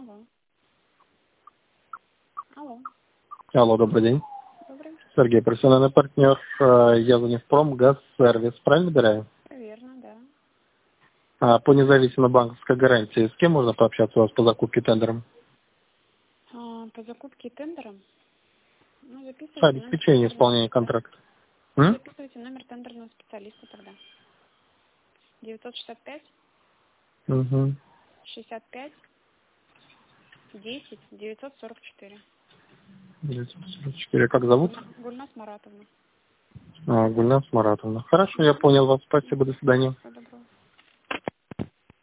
Алло. Алло. Алло, добрый день. Добрый. Сергей, профессиональный партнер. Я звоню в Промгазсервис. Правильно выбираю? Верно, да. По независимой банковской гарантии. С кем можно пообщаться у вас по закупке тендером? По закупке тендером? Ну, записывайте номер Обеспечение тендерного исполнения специалиста. контракта. Записывайте номер тендерного специалиста тогда. 965 Угу. 65 10 944. 944. Как зовут? Гульнас Маратовна. Гульнас Маратовна. Хорошо, я понял вас. Спасибо, до свидания. Всего доброго.